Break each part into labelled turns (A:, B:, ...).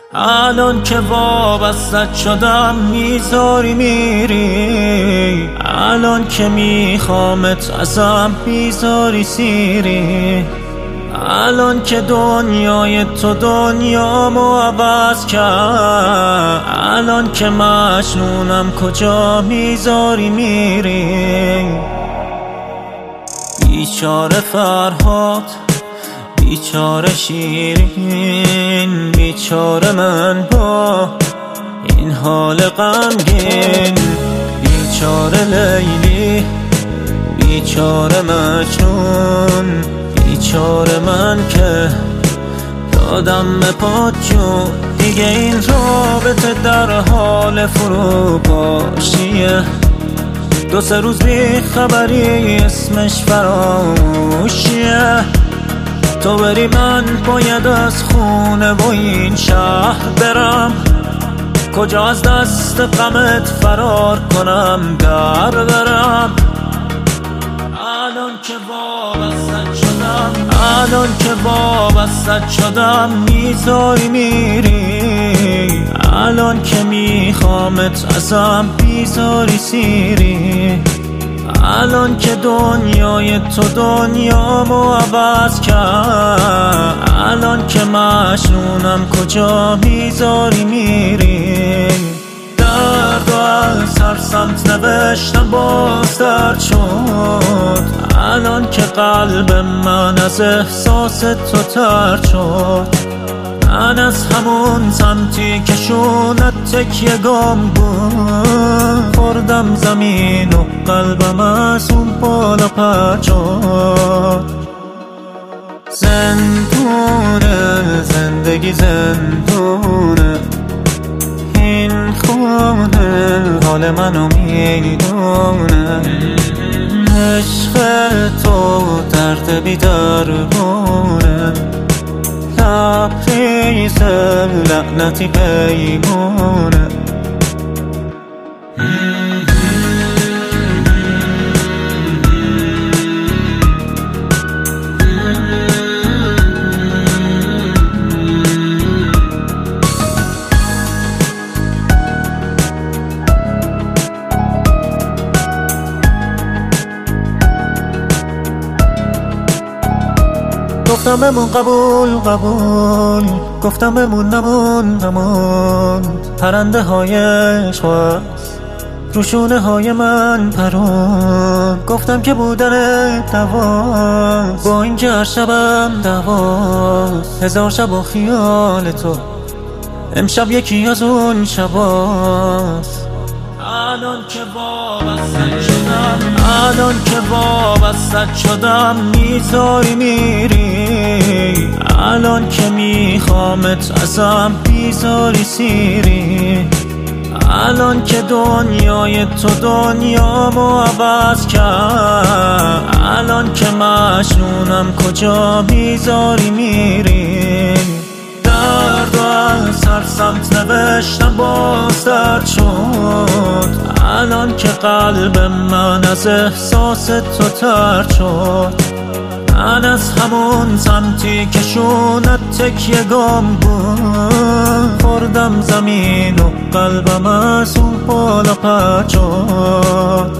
A: الان که وابستت شدم میذاری میری، الان که میخوامت ازم میذاری سیری، الان که دنیای تو دنیامو عوض کرد، الان که مجنونم کجا میذاری میری. بیچاره فرهاد، بیچاره شیرین، بیچاره من با این حال غمگین، بیچاره لیلی، بیچاره مجنون، بیچاره من که دادم به پات جون. دیگه این رابطه در حال فروپاشیه، دو سه روز بی خبری اسمش فراموشیه. تو بری من باید از خونه و این شهر برم، کجا از دست غمت فرار کنم در برم. الان که وابستت شدم، الان که وابستت شدم میذاری میری، الان که میخوامت ازم میذاری سیری، الان که دنیای تو دنیامو عوض کرد، الان که مجنونم کجا میذاری میری. درد و از هر سمت نوشتم باز درد شد، الان که قلب من از احساس تو ترد شد. من از همون سمتی که شونت تکیه گم بود، خوردم زمین و قلبم از اون بالا پرد شد. زندونه زندگی زندونه، این خونه حال منو میدونه. عشق تو درد بی درمونه، لبریز لعنتی پیمونه. گفتم بمون قبول قبول، گفتم بمون نمون. پرنده های عشق روشونه های من پرون، گفتم که بودن دواست، با این که هر شبم دواست. هزار شب و خیال تو امشب یکی از اون شباست. الان که وابستت شدم، الان که وابستت شدم میذاری میری، الان که میخوامت ازم میذاری سیری، الان که دنیای تو دنیامو عوض کرد، الان که مجنونم کجا میذاری میری. درد و از هر سمت نوشتم باز درد شد، الان که قلب من از احساس تو ترد شد. من از همون سمتی که شونت تکیه گم بود، خوردم زمین و قلبم از اون بالا پرد شد.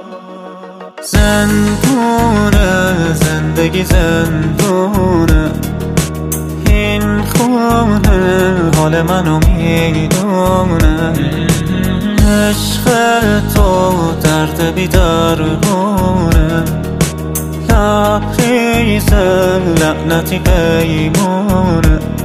A: زندونه زندگی زندونه، این خونه حال منو میدونه. عشق تو درد بی درمونه، لبریز لعنتی پیمونه.